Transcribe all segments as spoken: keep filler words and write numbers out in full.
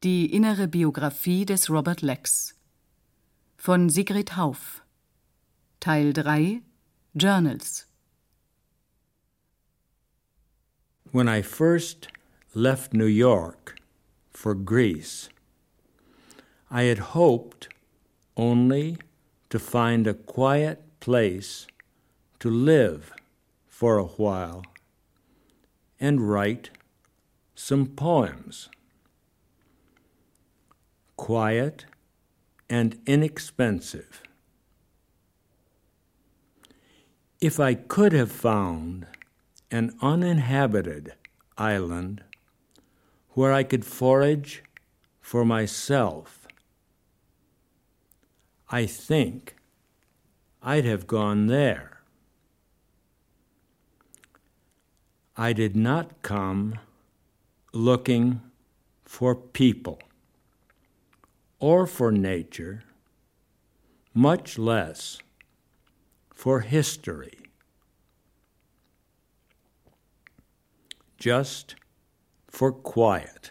Die innere Biografie des Robert Lax von Sigrid Hauff. Teil drei Journals. When I first left New York for Greece, I had hoped only to find a quiet place to live for a while and write some poems. Quiet and inexpensive. If I could have found an uninhabited island where I could forage for myself, I think I'd have gone there. I did not come looking for people or for nature, much less for history. Just for quiet.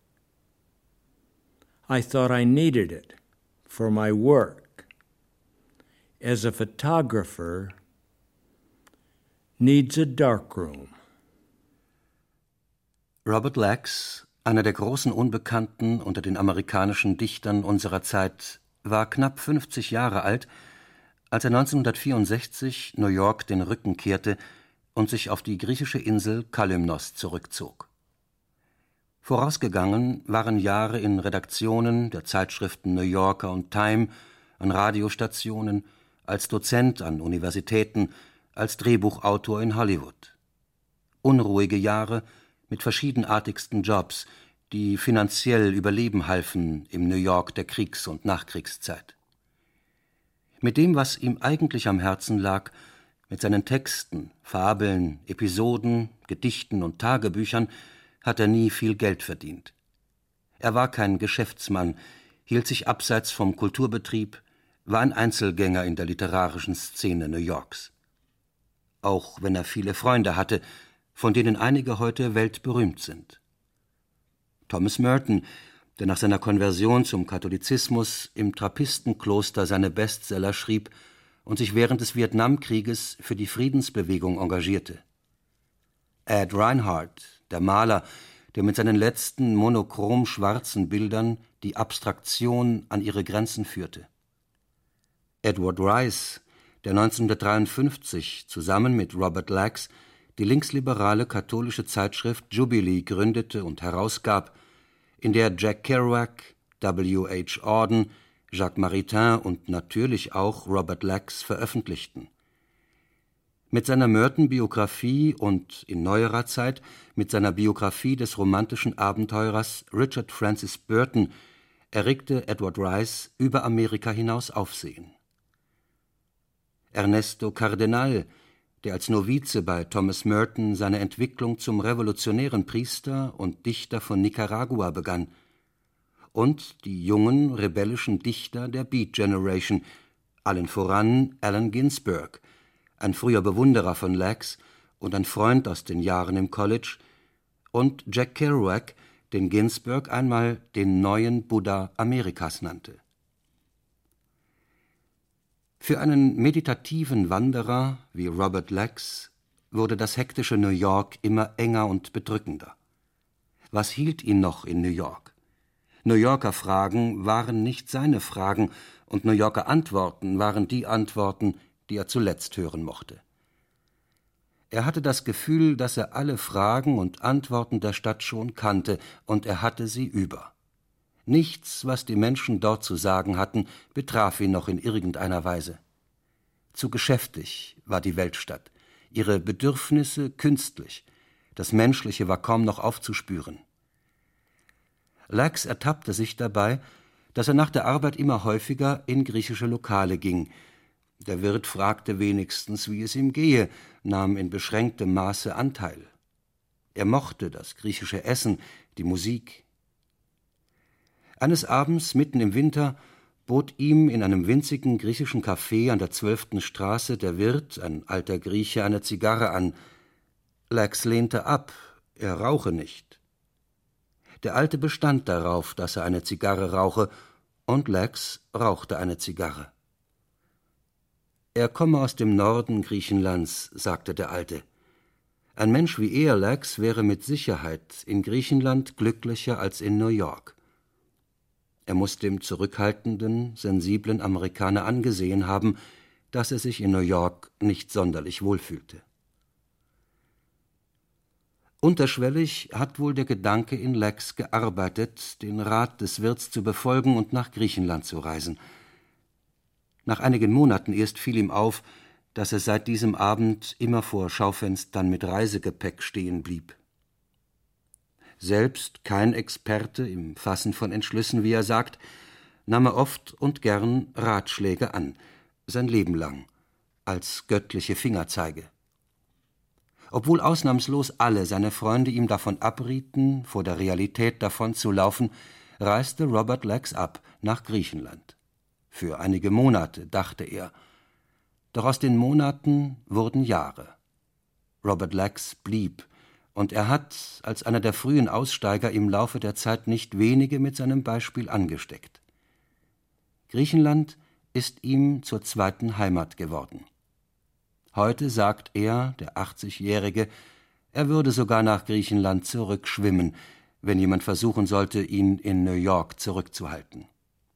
I thought I needed it for my work, as a photographer needs a darkroom. Robert Lax, einer der großen Unbekannten unter den amerikanischen Dichtern unserer Zeit, war knapp fünfzig Jahre alt, als er neunzehnhundertvierundsechzig New York den Rücken kehrte und sich auf die griechische Insel Kalymnos zurückzog. Vorausgegangen waren Jahre in Redaktionen der Zeitschriften New Yorker und Time, an Radiostationen, als Dozent an Universitäten, als Drehbuchautor in Hollywood. Unruhige Jahre mit verschiedenartigsten Jobs, die finanziell überleben halfen im New York der Kriegs- und Nachkriegszeit. Mit dem, was ihm eigentlich am Herzen lag, mit seinen Texten, Fabeln, Episoden, Gedichten und Tagebüchern, hat er nie viel Geld verdient. Er war kein Geschäftsmann, hielt sich abseits vom Kulturbetrieb, war ein Einzelgänger in der literarischen Szene New Yorks. Auch wenn er viele Freunde hatte, von denen einige heute weltberühmt sind. Thomas Merton, der nach seiner Konversion zum Katholizismus im Trappistenkloster seine Bestseller schrieb und sich während des Vietnamkrieges für die Friedensbewegung engagierte. Ed Reinhardt, der Maler, der mit seinen letzten monochrom schwarzen Bildern die Abstraktion an ihre Grenzen führte. Edward Rice, der neunzehnhundertdreiundfünfzig zusammen mit Robert Lax die linksliberale katholische Zeitschrift Jubilee gründete und herausgab, in der Jack Kerouac, W H Auden, Jacques Maritain und natürlich auch Robert Lax veröffentlichten. Mit seiner Merton-Biografie und in neuerer Zeit mit seiner Biografie des romantischen Abenteurers Richard Francis Burton erregte Edward Rice über Amerika hinaus Aufsehen. Ernesto Cardenal, der als Novize bei Thomas Merton seine Entwicklung zum revolutionären Priester und Dichter von Nicaragua begann, und die jungen, rebellischen Dichter der Beat Generation, allen voran Allen Ginsberg, ein früher Bewunderer von Lax und ein Freund aus den Jahren im College, und Jack Kerouac, den Ginsberg einmal den neuen Buddha Amerikas nannte. Für einen meditativen Wanderer wie Robert Lax wurde das hektische New York immer enger und bedrückender. Was hielt ihn noch in New York? New Yorker Fragen waren nicht seine Fragen, und New Yorker Antworten waren die Antworten, die er zuletzt hören mochte. Er hatte das Gefühl, dass er alle Fragen und Antworten der Stadt schon kannte, und er hatte sie über. Nichts, was die Menschen dort zu sagen hatten, betraf ihn noch in irgendeiner Weise. Zu geschäftig war die Weltstadt, ihre Bedürfnisse künstlich, das Menschliche war kaum noch aufzuspüren. Lax ertappte sich dabei, dass er nach der Arbeit immer häufiger in griechische Lokale ging. Der Wirt fragte wenigstens, wie es ihm gehe, nahm in beschränktem Maße Anteil. Er mochte das griechische Essen, die Musik. Eines Abends, mitten im Winter, bot ihm in einem winzigen griechischen Café an der zwölften Straße der Wirt, ein alter Grieche, eine Zigarre an. Lax lehnte ab, er rauche nicht. Der Alte bestand darauf, dass er eine Zigarre rauche, und Lex rauchte eine Zigarre. Er komme aus dem Norden Griechenlands, sagte der Alte. Ein Mensch wie er, Lex, wäre mit Sicherheit in Griechenland glücklicher als in New York. Er muß dem zurückhaltenden, sensiblen Amerikaner angesehen haben, dass er sich in New York nicht sonderlich wohlfühlte. Unterschwellig hat wohl der Gedanke in Lex gearbeitet, den Rat des Wirts zu befolgen und nach Griechenland zu reisen. Nach einigen Monaten erst fiel ihm auf, dass er seit diesem Abend immer vor Schaufenstern mit Reisegepäck stehen blieb. Selbst kein Experte im Fassen von Entschlüssen, wie er sagt, nahm er oft und gern Ratschläge an, sein Leben lang, als göttliche Fingerzeige. Obwohl ausnahmslos alle seine Freunde ihm davon abrieten, vor der Realität davonzulaufen, reiste Robert Lex ab nach Griechenland. Für einige Monate, dachte er. Doch aus den Monaten wurden Jahre. Robert Lex blieb, und er hat, als einer der frühen Aussteiger, im Laufe der Zeit nicht wenige mit seinem Beispiel angesteckt. Griechenland ist ihm zur zweiten Heimat geworden. Heute sagt er, der achtzigjährige, er würde sogar nach Griechenland zurückschwimmen, wenn jemand versuchen sollte, ihn in New York zurückzuhalten.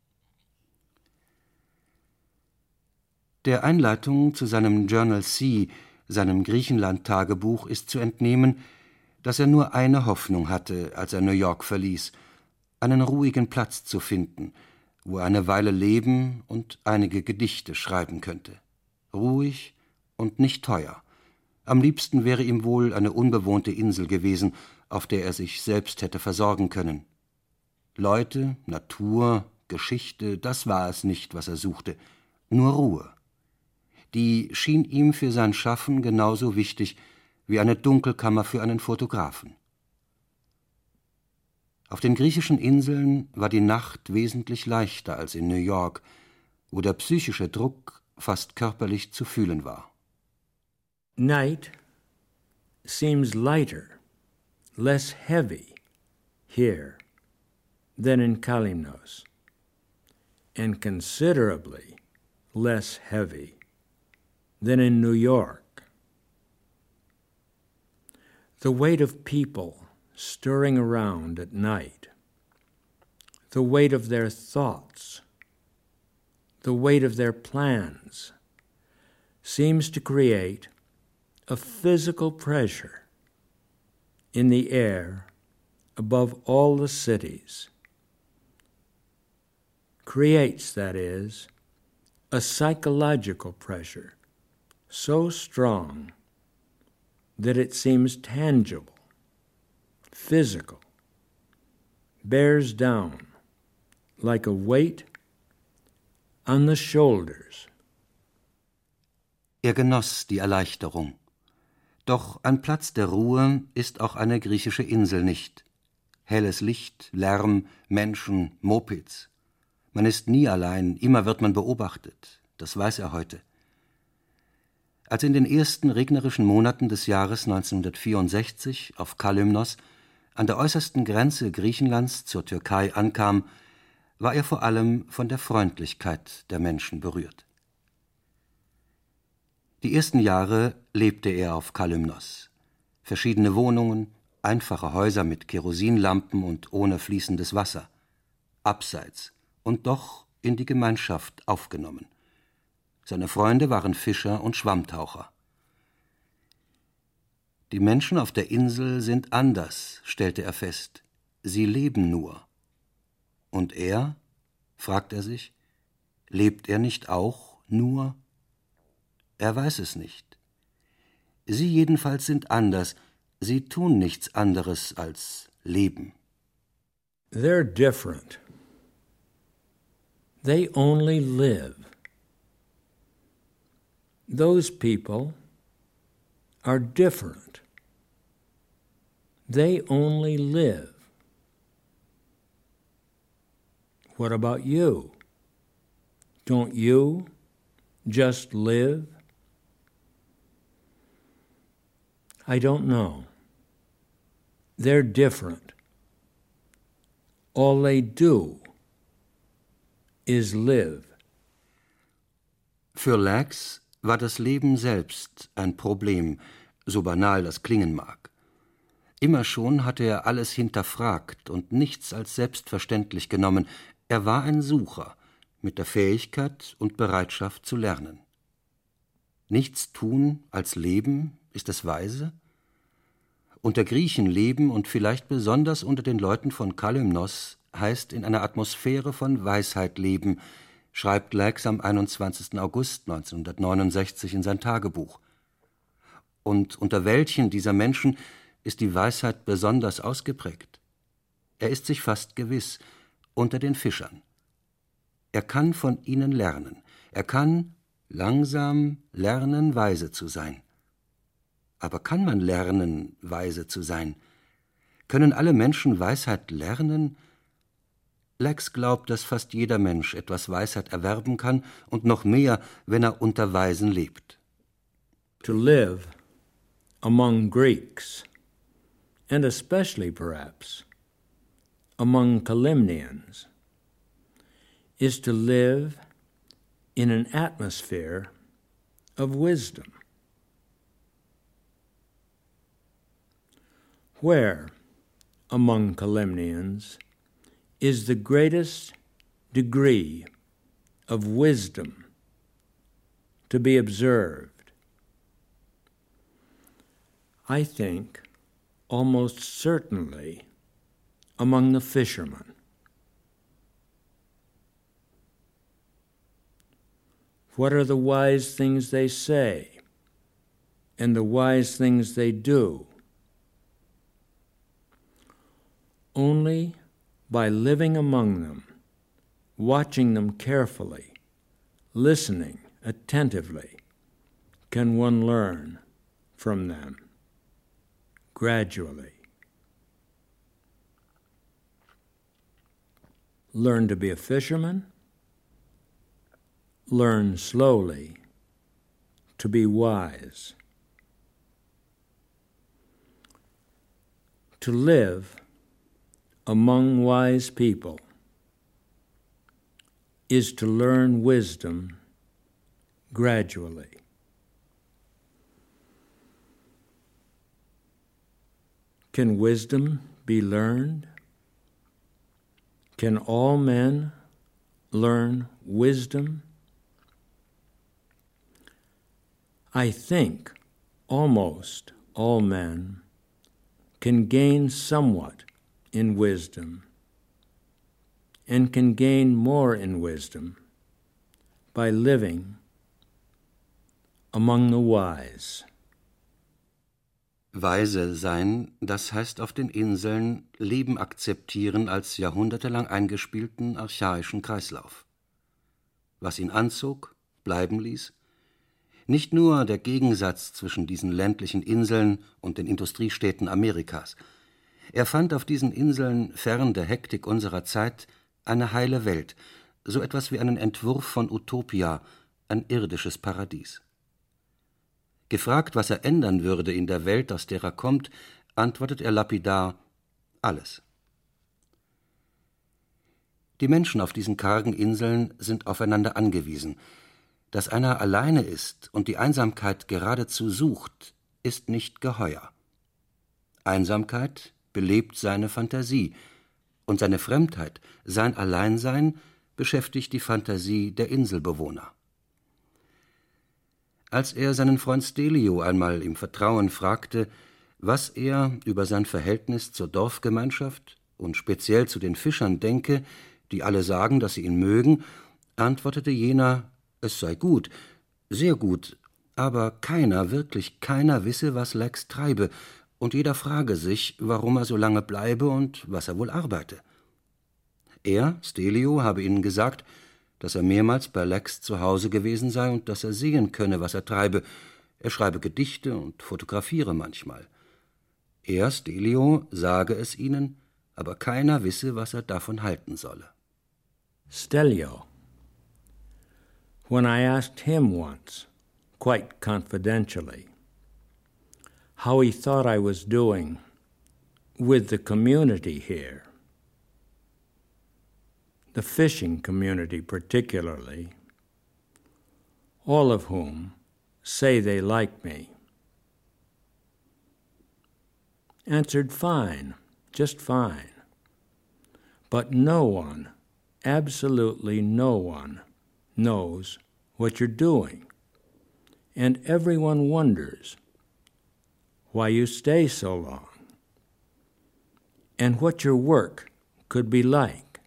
Der Einleitung zu seinem Journal C, seinem Griechenland-Tagebuch, ist zu entnehmen, dass er nur eine Hoffnung hatte, als er New York verließ, einen ruhigen Platz zu finden, wo er eine Weile leben und einige Gedichte schreiben könnte. Ruhig und nicht teuer. Am liebsten wäre ihm wohl eine unbewohnte Insel gewesen, auf der er sich selbst hätte versorgen können. Leute, Natur, Geschichte, das war es nicht, was er suchte, nur Ruhe. Die schien ihm für sein Schaffen genauso wichtig wie eine Dunkelkammer für einen Fotografen. Auf den griechischen Inseln war die Nacht wesentlich leichter als in New York, wo der psychische Druck fast körperlich zu fühlen war. Night seems lighter, less heavy here than in Kalymnos, and considerably less heavy than in New York. The weight of people stirring around at night, the weight of their thoughts, the weight of their plans, seems to create a physical pressure in the air above all the cities. Creates, that is, a psychological pressure so strong that it seems tangible, physical, bears down like a weight on the shoulders. Er genoss die Erleichterung. Doch ein Platz der Ruhe ist auch eine griechische Insel nicht. Helles Licht, Lärm, Menschen, Mopeds. Man ist nie allein, immer wird man beobachtet. Das weiß er heute. Als in den ersten regnerischen Monaten des Jahres neunzehnhundertvierundsechzig auf Kalymnos, an der äußersten Grenze Griechenlands zur Türkei ankam, war er vor allem von der Freundlichkeit der Menschen berührt. Die ersten Jahre lebte er auf Kalymnos. Verschiedene Wohnungen, einfache Häuser mit Kerosinlampen und ohne fließendes Wasser. Abseits und doch in die Gemeinschaft aufgenommen. Seine Freunde waren Fischer und Schwammtaucher. Die Menschen auf der Insel sind anders, stellte er fest. Sie leben nur. Und er, fragt er sich, lebt er nicht auch nur? Er weiß es nicht. Sie jedenfalls sind anders. Sie tun nichts anderes als leben. They're different. They only live. Those people are different. They only live. What about you? Don't you just live? I don't know. They're different. all they do is live. Für Lax war das Leben selbst ein Problem, so banal das klingen mag. Immer schon hatte er alles hinterfragt und nichts als selbstverständlich genommen. Er war ein Sucher mit der Fähigkeit und Bereitschaft zu lernen. Nichts tun als leben, ist es weise? Unter Griechen leben und vielleicht besonders unter den Leuten von Kalymnos heißt in einer Atmosphäre von Weisheit leben, schreibt Lax am einundzwanzigsten August neunzehnhundertneunundsechzig in sein Tagebuch. Und unter welchen dieser Menschen ist die Weisheit besonders ausgeprägt? Er ist sich fast gewiss, unter den Fischern. Er kann von ihnen lernen. Er kann langsam lernen, weise zu sein. Aber kann man lernen, weise zu sein? Können alle Menschen Weisheit lernen? Lax glaubt, dass fast jeder Mensch etwas Weisheit erwerben kann und noch mehr, wenn er unter Weisen lebt. To live among Greeks, and especially perhaps among Kalymnians, is to live in an atmosphere of wisdom. Where, among Kalymnians, is the greatest degree of wisdom to be observed? I think almost certainly among the fishermen. What are the wise things they say and the wise things they do? Only by living among them, watching them carefully, listening attentively, can one learn from them gradually. Learn to be a fisherman, learn slowly to be wise. To live among wise people is to learn wisdom gradually. Can wisdom be learned? Can all men learn wisdom? I think almost all men can gain somewhat in wisdom, and can gain more in wisdom by living among the wise. Weise sein, das heißt auf den Inseln Leben akzeptieren als jahrhundertelang eingespielten archaischen Kreislauf. Was ihn anzog, bleiben ließ, nicht nur der Gegensatz zwischen diesen ländlichen Inseln und den Industriestädten Amerikas. Er fand auf diesen Inseln, fern der Hektik unserer Zeit, eine heile Welt, so etwas wie einen Entwurf von Utopia, ein irdisches Paradies. Gefragt, was er ändern würde in der Welt, aus der er kommt, antwortet er lapidar: alles. Die Menschen auf diesen kargen Inseln sind aufeinander angewiesen. Dass einer alleine ist und die Einsamkeit geradezu sucht, ist nicht geheuer. Einsamkeit belebt seine Fantasie, und seine Fremdheit, sein Alleinsein, beschäftigt die Fantasie der Inselbewohner. Als er seinen Freund Stelio einmal im Vertrauen fragte, was er über sein Verhältnis zur Dorfgemeinschaft und speziell zu den Fischern denke, die alle sagen, dass sie ihn mögen, antwortete jener, es sei gut, sehr gut, aber keiner, wirklich keiner wisse, was Lax treibe, und jeder frage sich, warum er so lange bleibe und was er wohl arbeite. Er, Stelio, habe ihnen gesagt, dass er mehrmals bei Lax zu Hause gewesen sei und dass er sehen könne, was er treibe. Er schreibe Gedichte und fotografiere manchmal. Er, Stelio, sage es ihnen, aber keiner wisse, was er davon halten solle. Stelio, when I asked him once, quite confidentially, how he thought I was doing with the community here, the fishing community particularly, all of whom say they like me. Answered fine, just fine. But no one, absolutely no one, knows what you're doing. And everyone wonders why you stay so long and what your work could be like.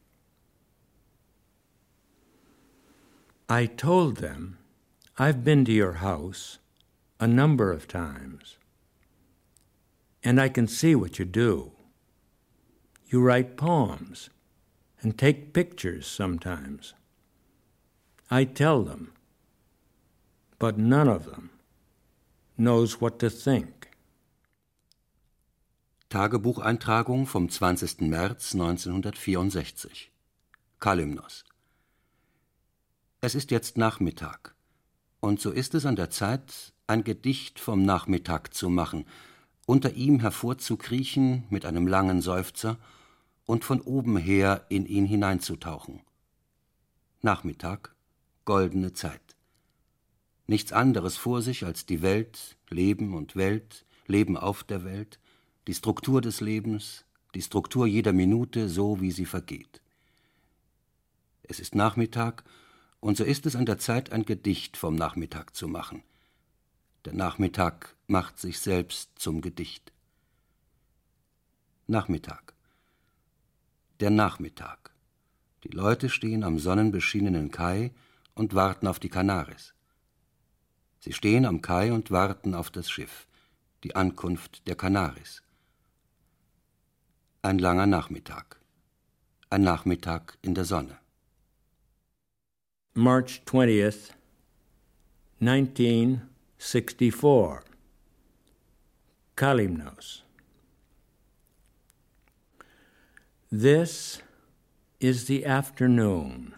I told them I've been to your house a number of times, and I can see what you do. You write poems and take pictures sometimes. I tell them, but none of them knows what to think. Tagebucheintragung vom zwanzigsten März neunzehnhundertvierundsechzig. Kalymnos. Es ist jetzt Nachmittag, und so ist es an der Zeit, ein Gedicht vom Nachmittag zu machen, unter ihm hervorzukriechen mit einem langen Seufzer und von oben her in ihn hineinzutauchen. Nachmittag, goldene Zeit. Nichts anderes vor sich als die Welt, Leben und Welt, Leben auf der Welt, die Struktur des Lebens, die Struktur jeder Minute, so wie sie vergeht. Es ist Nachmittag, und so ist es an der Zeit, ein Gedicht vom Nachmittag zu machen. Der Nachmittag macht sich selbst zum Gedicht. Nachmittag. Der Nachmittag. Die Leute stehen am sonnenbeschienenen Kai und warten auf die Kanaris. Sie stehen am Kai und warten auf das Schiff, die Ankunft der Kanaris. Ein langer Nachmittag. Ein Nachmittag in der Sonne. March twentieth, nineteen sixty-four. Kalymnos. This is the afternoon,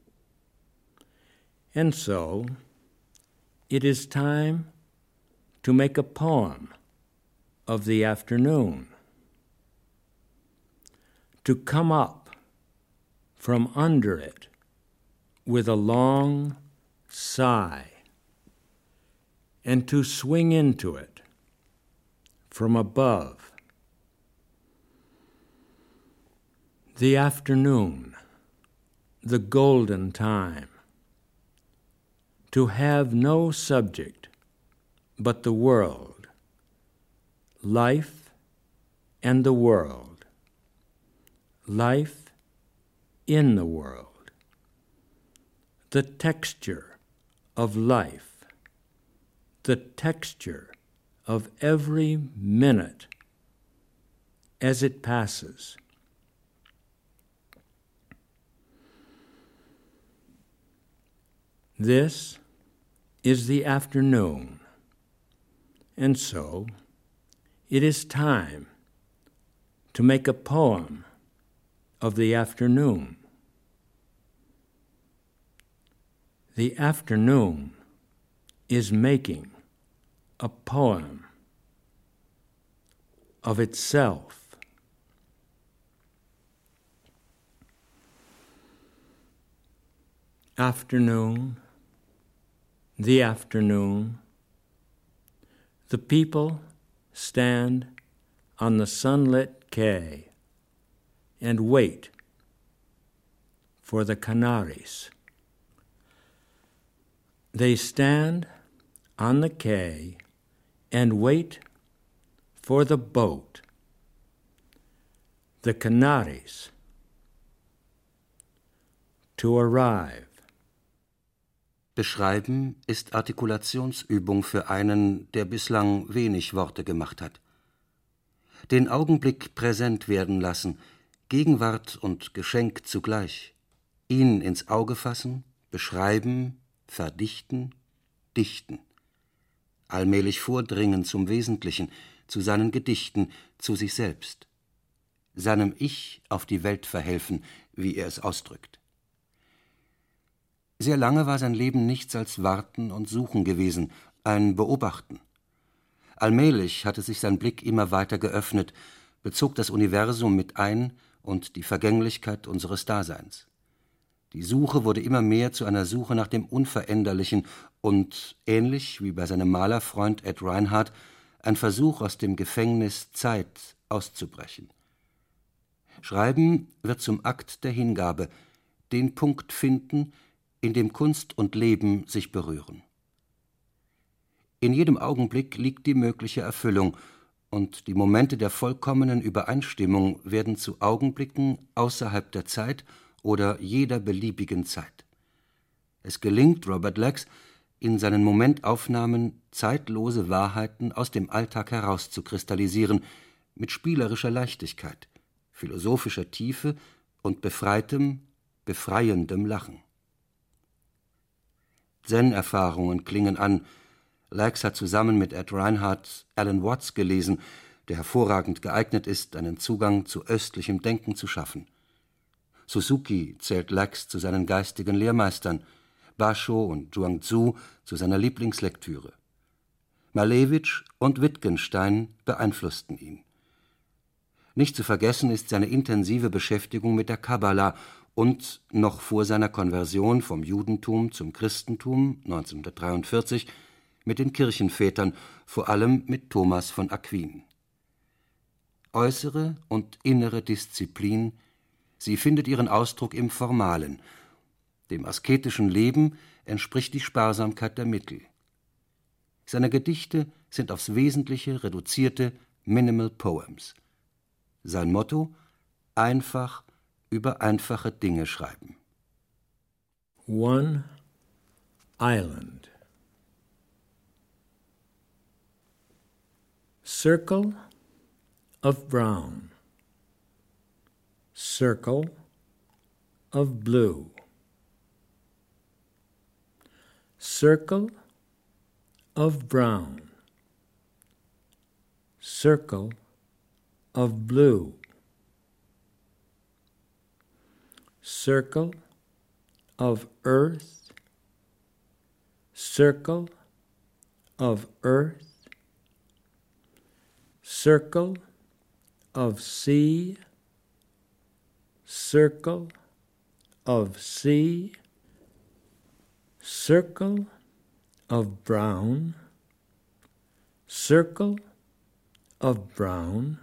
and so it is time to make a poem of the afternoon, to come up from under it with a long sigh, and to swing into it from above. The afternoon, the golden time, to have no subject but the world, life and the world, life in the world, the texture of life, the texture of every minute as it passes. This is the afternoon, and so it is time to make a poem of the afternoon. The afternoon is making a poem of itself. Afternoon, the afternoon, the people stand on the sunlit quay and wait for the Canaries. They stand on the quay and wait for the boat, the Canaries, to arrive. Beschreiben ist Artikulationsübung für einen, der bislang wenig Worte gemacht hat. Den Augenblick präsent werden lassen, Gegenwart und Geschenk zugleich. Ihn ins Auge fassen, beschreiben, verdichten, dichten. Allmählich vordringen zum Wesentlichen, zu seinen Gedichten, zu sich selbst. Seinem Ich auf die Welt verhelfen, wie er es ausdrückt. Sehr lange war sein Leben nichts als Warten und Suchen gewesen, ein Beobachten. Allmählich hatte sich sein Blick immer weiter geöffnet, bezog das Universum mit ein und die Vergänglichkeit unseres Daseins. Die Suche wurde immer mehr zu einer Suche nach dem Unveränderlichen und, ähnlich wie bei seinem Malerfreund Ed Reinhardt, ein Versuch, aus dem Gefängnis Zeit auszubrechen. Schreiben wird zum Akt der Hingabe, den Punkt finden, in dem Kunst und Leben sich berühren. In jedem Augenblick liegt die mögliche Erfüllung, und die Momente der vollkommenen Übereinstimmung werden zu Augenblicken außerhalb der Zeit oder jeder beliebigen Zeit. Es gelingt Robert Lex, in seinen Momentaufnahmen zeitlose Wahrheiten aus dem Alltag herauszukristallisieren, mit spielerischer Leichtigkeit, philosophischer Tiefe und befreitem, befreiendem Lachen. Zen-Erfahrungen klingen an. Lex hat zusammen mit Ed Reinhardt Alan Watts gelesen, der hervorragend geeignet ist, einen Zugang zu östlichem Denken zu schaffen. Suzuki zählt Lex zu seinen geistigen Lehrmeistern, Basho und Zhuangzi zu seiner Lieblingslektüre. Malevich und Wittgenstein beeinflussten ihn. Nicht zu vergessen ist seine intensive Beschäftigung mit der Kabbala und, noch vor seiner Konversion vom Judentum zum Christentum neunzehnhundertdreiundvierzig, mit den Kirchenvätern, vor allem mit Thomas von Aquin. Äußere und innere Disziplin, sie findet ihren Ausdruck im Formalen. Dem asketischen Leben entspricht die Sparsamkeit der Mittel. Seine Gedichte sind aufs Wesentliche reduzierte Minimal Poems. Sein Motto: einfach über einfache Dinge schreiben. One island. Circle of brown. Circle of blue. Circle of brown. Circle of blue. Circle of earth. Circle of earth. Circle of sea. Circle of sea. Circle of brown. Circle of brown.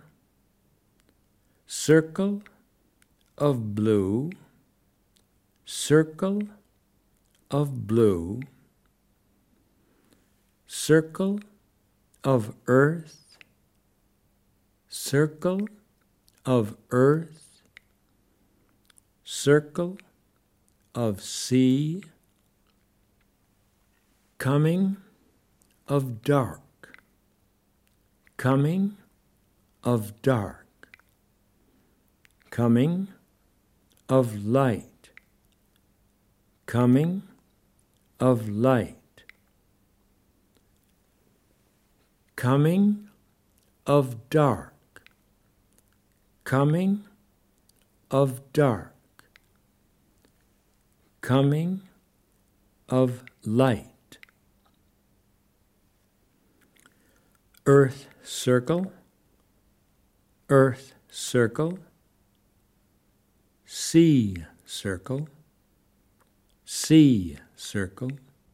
Circle of blue. Circle of blue. Circle of earth. Circle of earth. Circle of sea. Coming of dark. Coming of dark. Coming of light. Coming of light. Coming of dark. Coming of dark. Coming of light. Earth circle. Earth circle. Sea circle. Sea circle.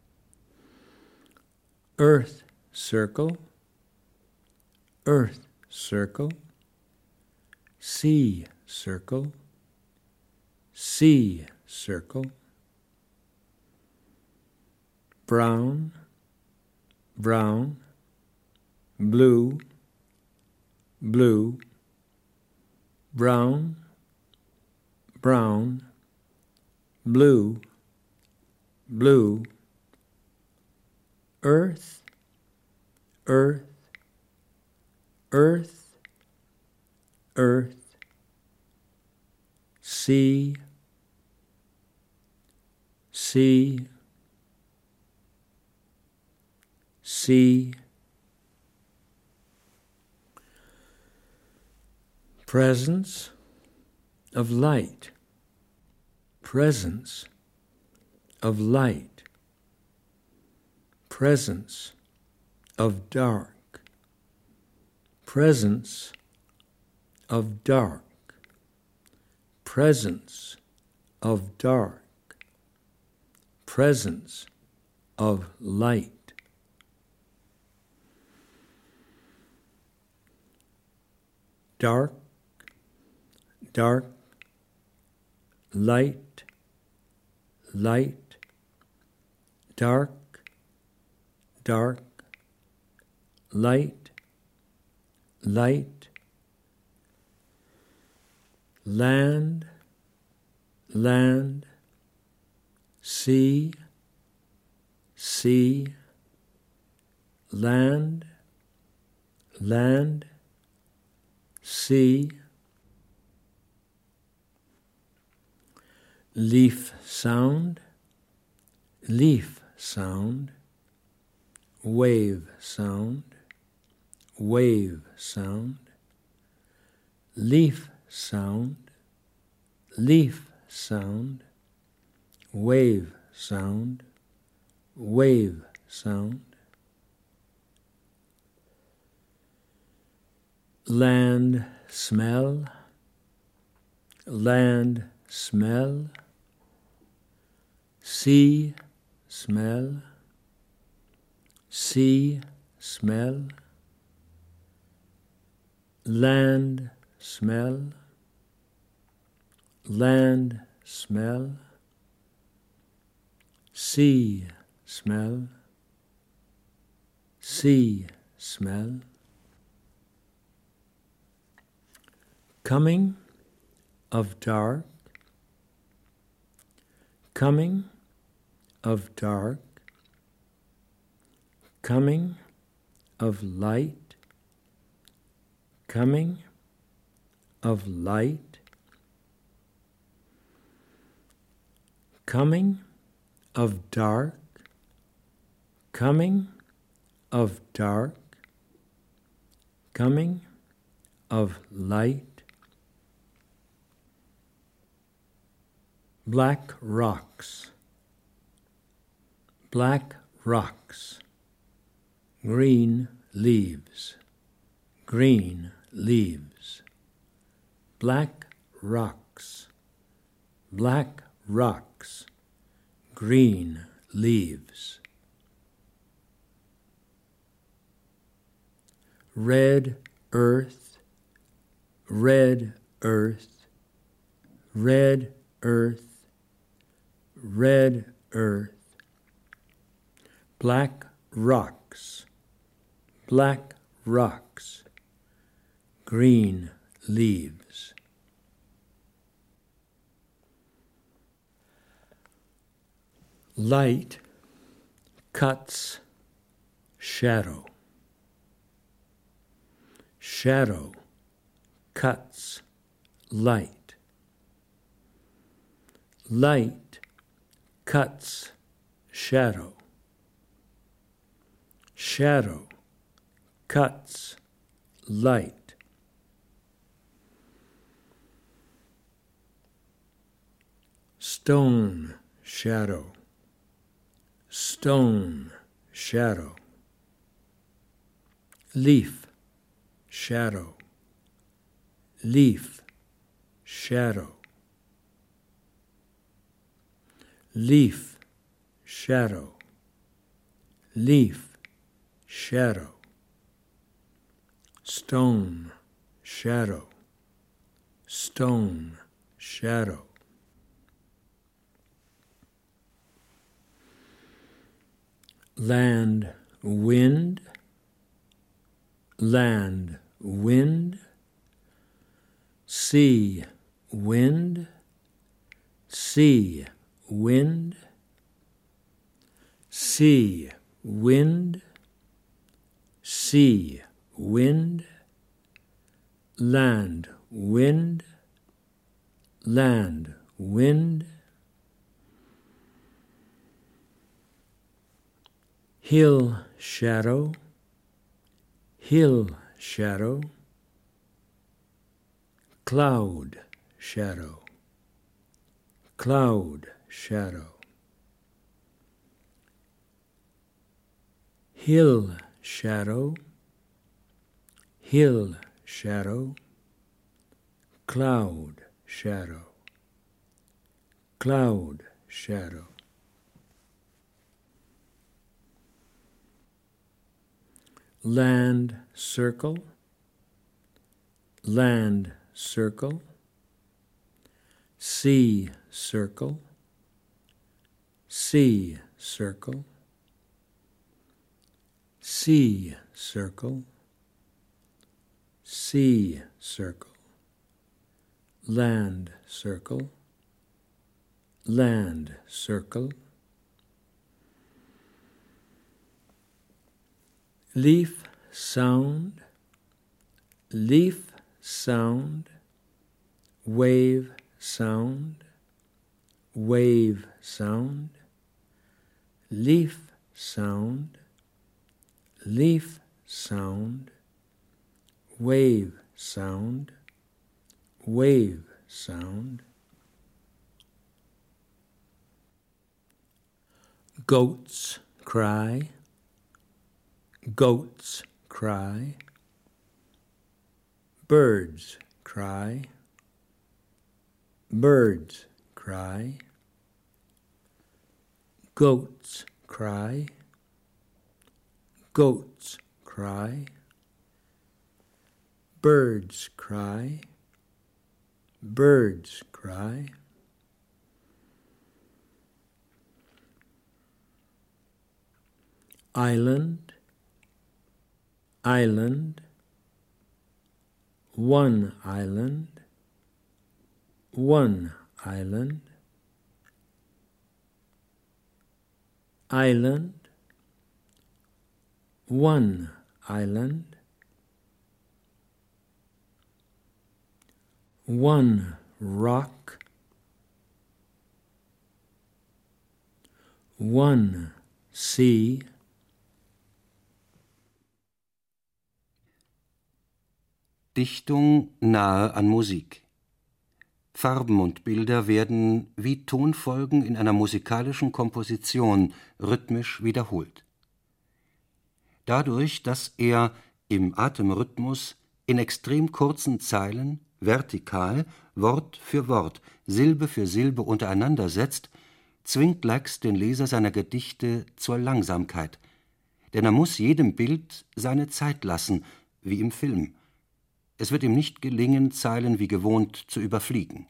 Earth circle. Earth circle. Sea circle. Sea circle. Brown. Brown. Blue. Blue. Brown. Brown. Blue. Blue. Earth. Earth. Earth. Earth. Sea. Sea. Sea. Presence of light. Presence of light. Presence of dark. Presence of dark. Presence of dark. presence of light. Dark, dark, light, light, dark, dark, light, light, land, land, sea, sea, land, land, sea, leaf sound, leaf sound, wave sound, wave sound, leaf sound, leaf sound, wave sound, wave sound, land smell, land smell, sea smell, sea smell, land smell, land smell, sea smell, sea smell, coming of dark, coming of dark, coming of light, coming of light, coming of dark, coming of dark, coming of light, black rocks, black rocks, green leaves, green leaves, black rocks, black rocks, green leaves, red earth, red earth, red earth, red earth, black rocks, black rocks, green leaves. Light cuts shadow. Shadow cuts light. Light cuts shadow. Shadow cuts light. Stone shadow. Stone shadow. Leaf shadow. Leaf shadow. Leaf shadow. Leaf shadow. Stone shadow. Stone shadow. Land wind. Land wind. Sea wind. Sea wind. Sea wind. Sea wind. Land wind. Land wind. Hill shadow. Hill shadow. Cloud shadow. Cloud shadow. Hill shadow. Hill shadow. Cloud shadow. Cloud shadow. land circle, land circle, sea circle, sea circle, sea circle, sea circle, land circle, land circle, leaf sound, leaf sound, wave sound, wave sound, leaf sound, leaf sound, wave sound, wave sound, goats cry, goats cry, birds cry, birds cry, goats cry, goats cry, birds cry, birds cry, island, island, one island, one island, island, one island, one rock, one sea, Dichtung nahe an Musik. Farben und Bilder werden wie Tonfolgen in einer musikalischen Komposition rhythmisch wiederholt. Dadurch, dass er im Atemrhythmus in extrem kurzen Zeilen vertikal Wort für Wort, Silbe für Silbe untereinander setzt, zwingt Lacks den Leser seiner Gedichte zur Langsamkeit, denn er muss jedem Bild seine Zeit lassen, wie im Film. Es wird ihm nicht gelingen, Zeilen wie gewohnt zu überfliegen.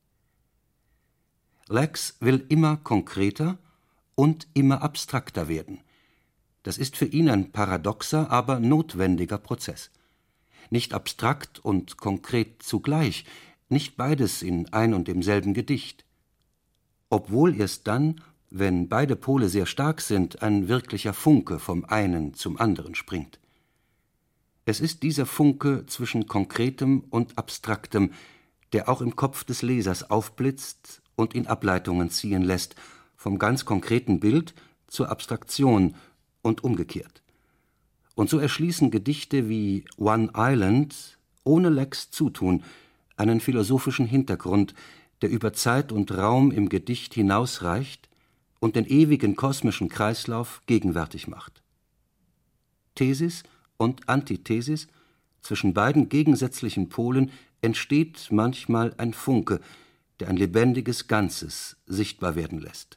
Lacks will immer konkreter und immer abstrakter werden. Das ist für ihn ein paradoxer, aber notwendiger Prozess. Nicht abstrakt und konkret zugleich, nicht beides in ein und demselben Gedicht. Obwohl erst dann, wenn beide Pole sehr stark sind, ein wirklicher Funke vom einen zum anderen springt. Es ist dieser Funke zwischen Konkretem und Abstraktem, der auch im Kopf des Lesers aufblitzt und ihn Ableitungen ziehen lässt, vom ganz konkreten Bild zur Abstraktion und umgekehrt. Und so erschließen Gedichte wie One Island ohne Lacks Zutun einen philosophischen Hintergrund, der über Zeit und Raum im Gedicht hinausreicht und den ewigen kosmischen Kreislauf gegenwärtig macht. Thesis und Antithesis, zwischen beiden gegensätzlichen Polen entsteht manchmal ein Funke, der ein lebendiges Ganzes sichtbar werden lässt.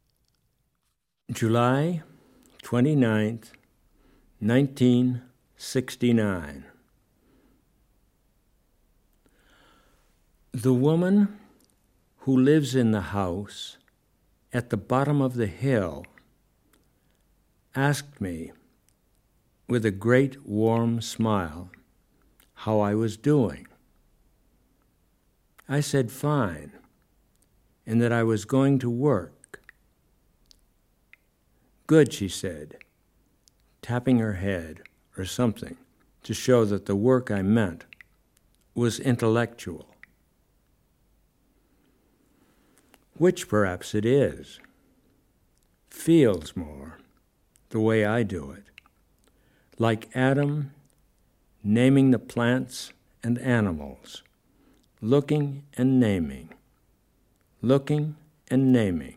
July twenty-ninth, nineteen sixty-nine. The woman who lives in the house at the bottom of the hill asked me, with a great warm smile, how I was doing. I said fine, and that I was going to work. Good, she said, tapping her head or something to show that the work I meant was intellectual. Which perhaps it is. Feels more, the way I do it. Like Adam naming the plants and animals, looking and naming, looking and naming,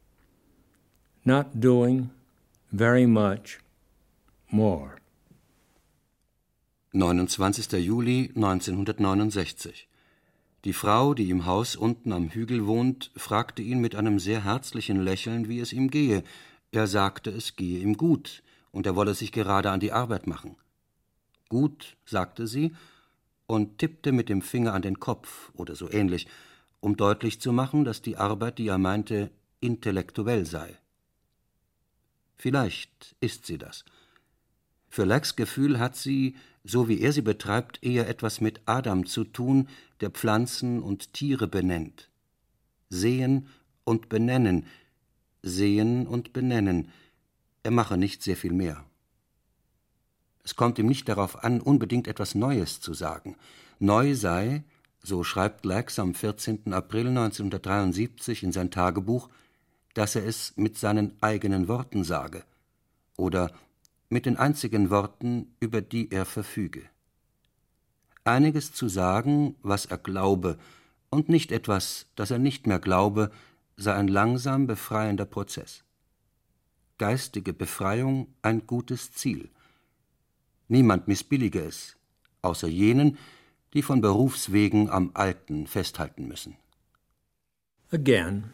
not doing very much more. neunundzwanzigster Juli neunzehnhundertneunundsechzig. Die Frau, die im Haus unten am Hügel wohnt, fragte ihn mit einem sehr herzlichen Lächeln, wie es ihm gehe. Er sagte, es gehe ihm gut und er wolle sich gerade an die Arbeit machen. Gut, sagte sie und tippte mit dem Finger an den Kopf oder so ähnlich, um deutlich zu machen, dass die Arbeit, die er meinte, intellektuell sei. Vielleicht ist sie das. Für Lacks Gefühl hat sie, so wie er sie betreibt, eher etwas mit Adam zu tun, der Pflanzen und Tiere benennt. Sehen und benennen, sehen und benennen. Er mache nicht sehr viel mehr. Es kommt ihm nicht darauf an, unbedingt etwas Neues zu sagen. Neu sei, so schreibt Lacks am vierzehnten April neunzehnhundertdreiundsiebzig in sein Tagebuch, dass er es mit seinen eigenen Worten sage oder mit den einzigen Worten, über die er verfüge. Einiges zu sagen, was er glaube, und nicht etwas, das er nicht mehr glaube, sei ein langsam befreiender Prozess. Geistige Befreiung ein gutes Ziel. Niemand missbillige es, außer jenen, die von Berufswegen am Alten festhalten müssen. Again,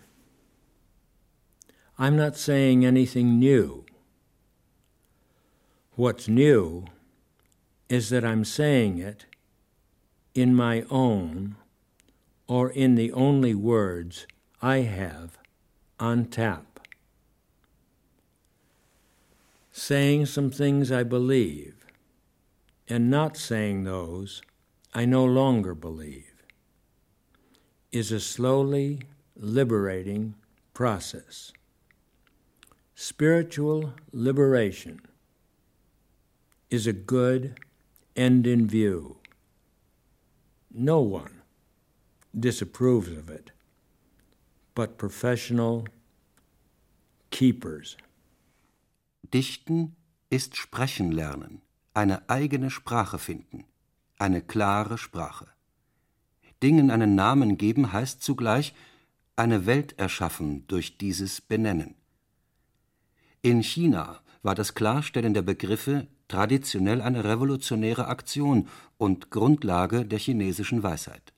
I'm not saying anything new. What's new is that I'm saying it in my own or in the only words I have on tap. Saying some things I believe and not saying those I no longer believe is a slowly liberating process. Spiritual liberation is a good end in view. No one disapproves of it, but professional keepers. Dichten ist Sprechen lernen, eine eigene Sprache finden, eine klare Sprache. Dingen einen Namen geben heißt zugleich eine Welt erschaffen durch dieses Benennen. In China war das Klarstellen der Begriffe traditionell eine revolutionäre Aktion und Grundlage der chinesischen Weisheit.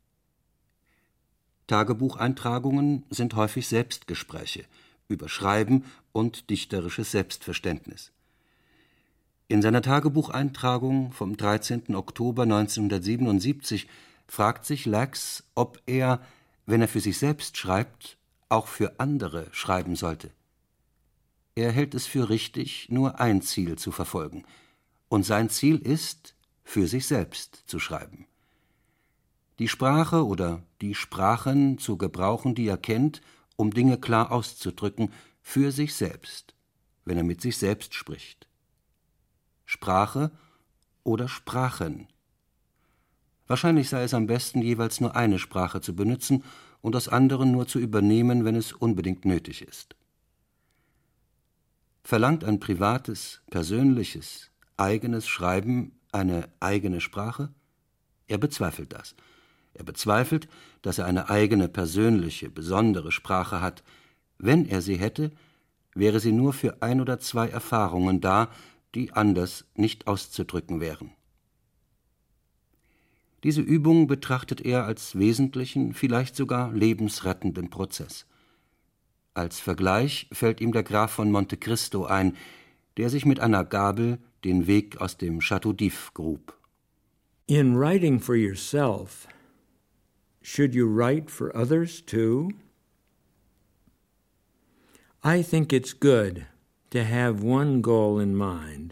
Tagebucheintragungen sind häufig Selbstgespräche über Schreiben und dichterisches Selbstverständnis. In seiner Tagebucheintragung vom dreizehnten Oktober neunzehnhundertsiebenundsiebzig fragt sich Lacks, ob er, wenn er für sich selbst schreibt, auch für andere schreiben sollte. Er hält es für richtig, nur ein Ziel zu verfolgen, und sein Ziel ist, für sich selbst zu schreiben. Die Sprache oder die Sprachen zu gebrauchen, die er kennt, um Dinge klar auszudrücken, für sich selbst, wenn er mit sich selbst spricht. Sprache oder Sprachen. Wahrscheinlich sei es am besten, jeweils nur eine Sprache zu benutzen und das andere nur zu übernehmen, wenn es unbedingt nötig ist. Verlangt ein privates, persönliches, eigenes Schreiben eine eigene Sprache? Er bezweifelt das. Er bezweifelt, dass er eine eigene, persönliche, besondere Sprache hat. Wenn er sie hätte, wäre sie nur für ein oder zwei Erfahrungen da, die anders nicht auszudrücken wären. Diese Übung betrachtet er als wesentlichen, vielleicht sogar lebensrettenden Prozess. Als Vergleich fällt ihm der Graf von Monte Cristo ein, der sich mit einer Gabel den Weg aus dem Château d'If grub. In writing for yourself, should you write for others too? I think it's good to have one goal in mind.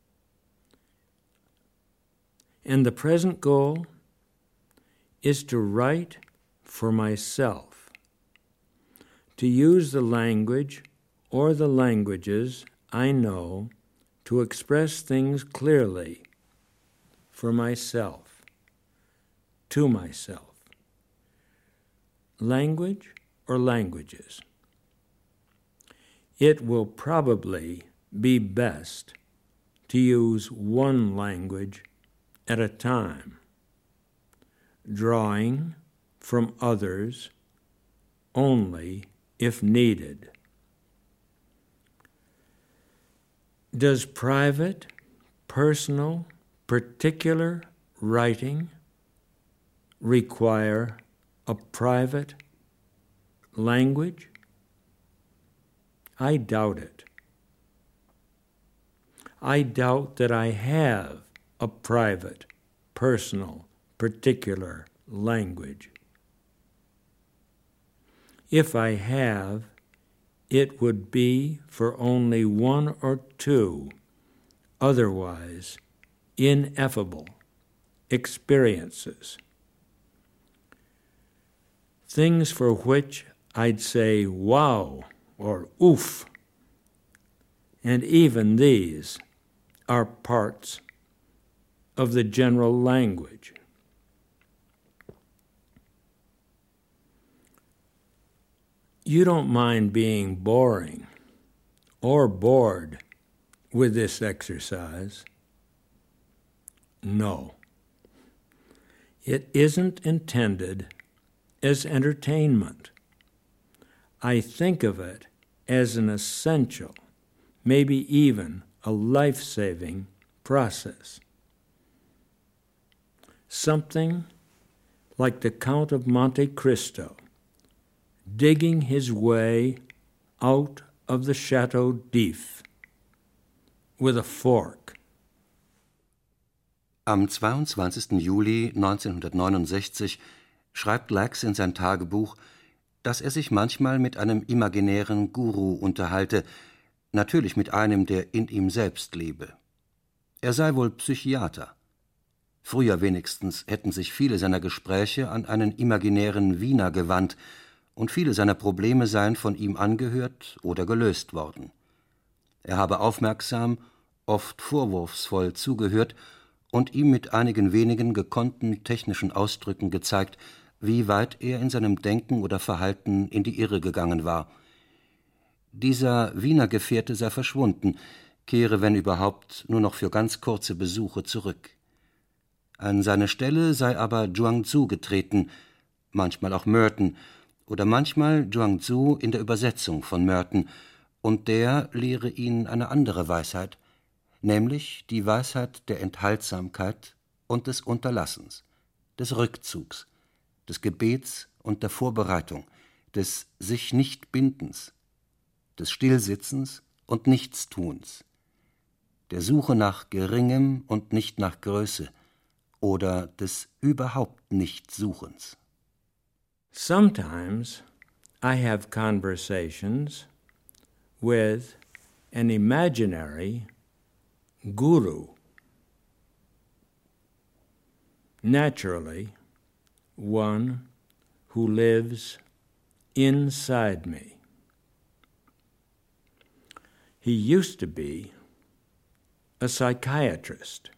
And the present goal is to write for myself, to use the language or the languages I know to express things clearly for myself, to myself. Language or languages. It will probably be best to use one language at a time, drawing from others only if needed. Does private, personal, particular writing require a private language? I doubt it. I doubt that I have a private, personal, particular language. If I have, it would be for only one or two otherwise ineffable experiences. Things for which I'd say wow or oof, and even these are parts of the general language. You don't mind being boring or bored with this exercise? No. It isn't intended as entertainment. I think of it as an essential, maybe even a life-saving process. Something like the Count of Monte Cristo, digging his way out of the Chateau d'If with a fork. Am zweiundzwanzigsten Juli neunzehnhundertneunundsechzig schreibt Lax in sein Tagebuch, dass er sich manchmal mit einem imaginären Guru unterhalte, natürlich mit einem, der in ihm selbst lebe. Er sei wohl Psychiater. Früher wenigstens hätten sich viele seiner Gespräche an einen imaginären Wiener gewandt, und viele seiner Probleme seien von ihm angehört oder gelöst worden. Er habe aufmerksam, oft vorwurfsvoll zugehört und ihm mit einigen wenigen gekonnten technischen Ausdrücken gezeigt, wie weit er in seinem Denken oder Verhalten in die Irre gegangen war. Dieser Wiener Gefährte sei verschwunden, kehre, wenn überhaupt, nur noch für ganz kurze Besuche zurück. An seine Stelle sei aber Zhuangzi getreten, manchmal auch Merton, oder manchmal Zhuangzi in der Übersetzung von Merton, und der lehre ihn eine andere Weisheit, nämlich die Weisheit der Enthaltsamkeit und des Unterlassens, des Rückzugs, des Gebets und der Vorbereitung, des Sich-nicht-Bindens, des Stillsitzens und Nichtstuns, der Suche nach Geringem und nicht nach Größe oder des überhaupt Nicht-Suchens. Sometimes I have conversations with an imaginary guru. Naturally, one who lives inside me. He used to be a psychiatrist.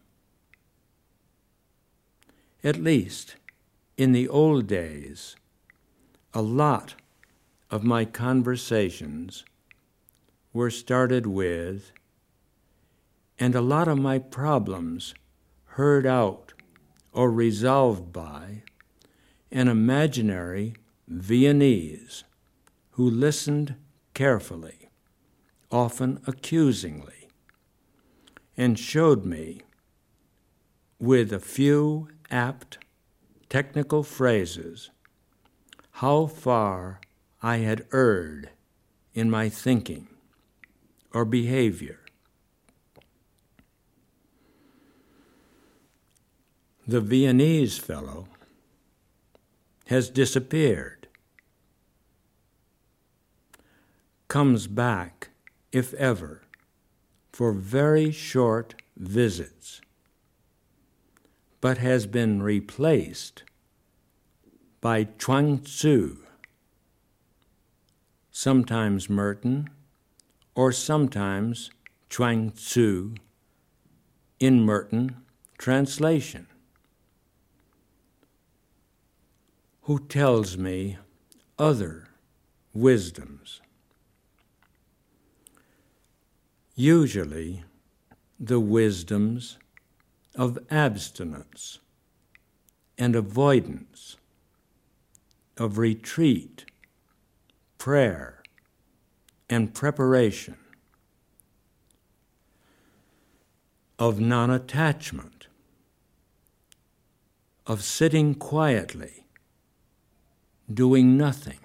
At least, in the old days, a lot of my conversations were started with, and a lot of my problems heard out or resolved by, an imaginary Viennese who listened carefully, often accusingly, and showed me, with a few apt technical phrases, how far I had erred in my thinking or behavior. The Viennese fellow has disappeared, comes back, if ever, for very short visits, but has been replaced by Zhuangzi, sometimes Merton, or sometimes Zhuangzi in Merton translation, who tells me other wisdoms. Usually the wisdoms of abstinence and avoidance, of retreat, prayer, and preparation, of non-attachment, of sitting quietly, doing nothing,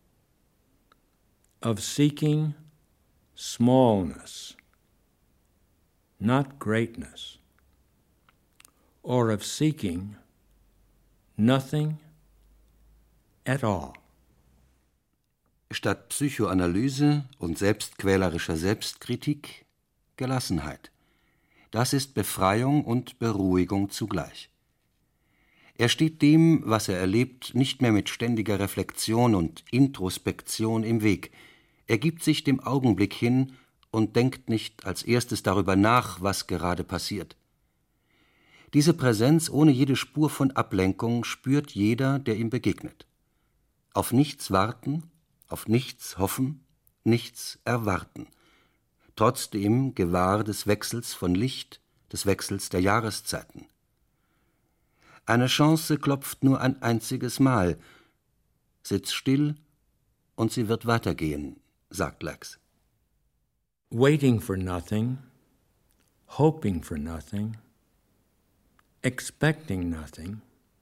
of seeking smallness, not greatness, or of seeking nothing at all. Statt Psychoanalyse und selbstquälerischer Selbstkritik Gelassenheit. Das ist Befreiung und Beruhigung zugleich. Er steht dem, was er erlebt, nicht mehr mit ständiger Reflexion und Introspektion im Weg. Er gibt sich dem Augenblick hin und denkt nicht als erstes darüber nach, was gerade passiert. Diese Präsenz ohne jede Spur von Ablenkung spürt jeder, der ihm begegnet. Auf nichts warten, auf nichts hoffen, nichts erwarten. Trotzdem gewahr des Wechsels von Licht, des Wechsels der Jahreszeiten. Eine Chance klopft nur ein einziges Mal. Sitz still und sie wird weitergehen, sagt Lex. Waiting for nothing, hoping for nothing, expecting nothing,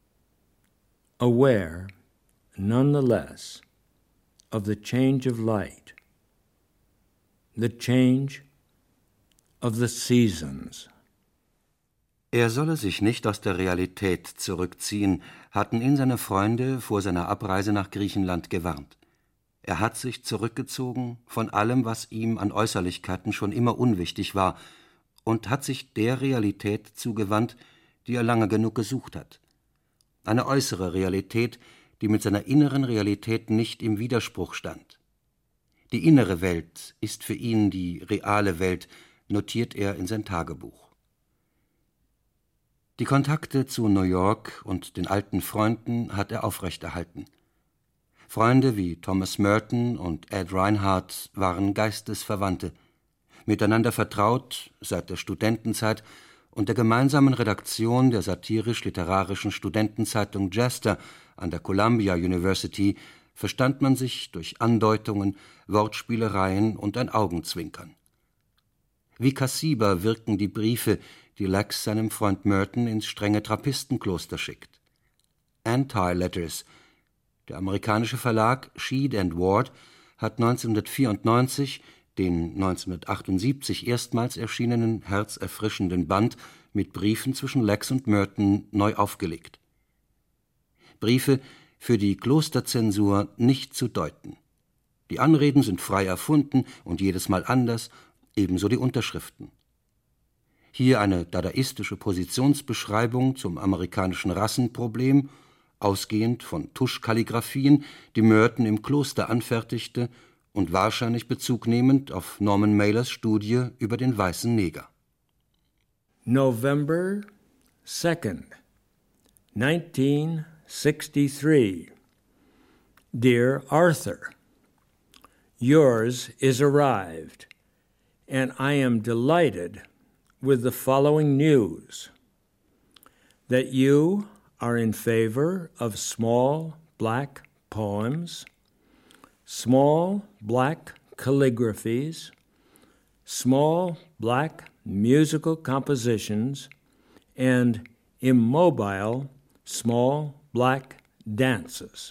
aware, nonetheless, of the change of light, the change of the seasons. Er solle sich nicht aus der Realität zurückziehen, hatten ihn seine Freunde vor seiner Abreise nach Griechenland gewarnt. Er hat sich zurückgezogen von allem, was ihm an Äußerlichkeiten schon immer unwichtig war, und hat sich der Realität zugewandt, die er lange genug gesucht hat. Eine äußere Realität, die mit seiner inneren Realität nicht im Widerspruch stand. Die innere Welt ist für ihn die reale Welt, notiert er in sein Tagebuch. Die Kontakte zu New York und den alten Freunden hat er aufrechterhalten. Freunde wie Thomas Merton und Ed Reinhardt waren Geistesverwandte, miteinander vertraut seit der Studentenzeit und der gemeinsamen Redaktion der satirisch-literarischen Studentenzeitung Jester an der Columbia University verstand man sich durch Andeutungen, Wortspielereien und ein Augenzwinkern. Wie Kassiber wirken die Briefe, die Lex seinem Freund Merton ins strenge Trappistenkloster schickt. Anti-Letters. Der amerikanische Verlag Sheed and Ward hat neunzehnhundertvierundneunzig den neunzehnhundertachtundsiebzig erstmals erschienenen herzerfrischenden Band mit Briefen zwischen Lex und Merton neu aufgelegt. Briefe, für die Klosterzensur nicht zu deuten. Die Anreden sind frei erfunden und jedes Mal anders, ebenso die Unterschriften. Hier eine dadaistische Positionsbeschreibung zum amerikanischen Rassenproblem, ausgehend von Tuschkalligraphien, die Merton im Kloster anfertigte und wahrscheinlich Bezug nehmend auf Norman Mailers Studie über den weißen Neger. November second, nineteen sixty-three. Dear Arthur, yours is arrived, and I am delighted with the following news: that you are in favor of small black poems, small black calligraphies, small black musical compositions, and immobile small black dances.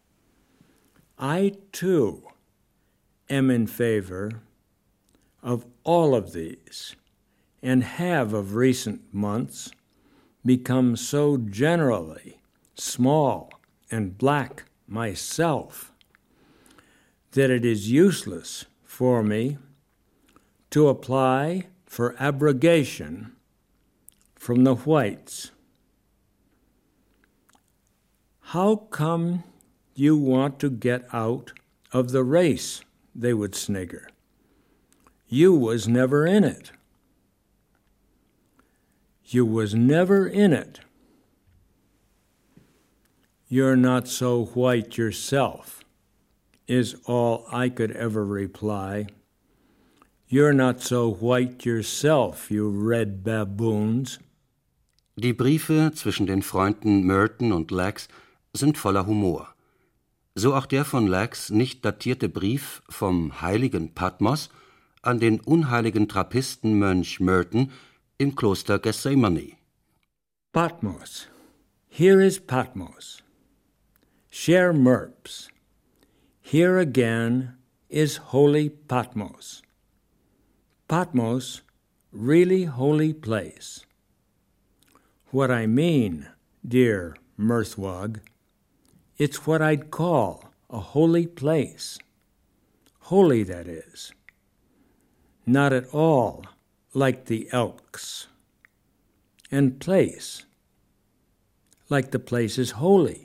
I, too, am in favor of all of these, and have of recent months become so generally small and black myself that it is useless for me to apply for abrogation from the whites. How come you want to get out of the race, they would snigger. You was never in it. You was never in it. You're not so white yourself, is all I could ever reply. You're not so white yourself, you red baboons. Die Briefe zwischen den Freunden Merton und Lex sind voller Humor. So auch der von Lex nicht datierte Brief vom heiligen Patmos an den unheiligen Trappistenmönch Merton im Kloster Gethsemane. Patmos. Here is Patmos. Cher Merps. Here again is holy Patmos. Patmos, really holy place. What I mean, dear Mirthwog, it's what I'd call a holy place. Holy, that is. Not at all like the Elks. And place, like the place is holy.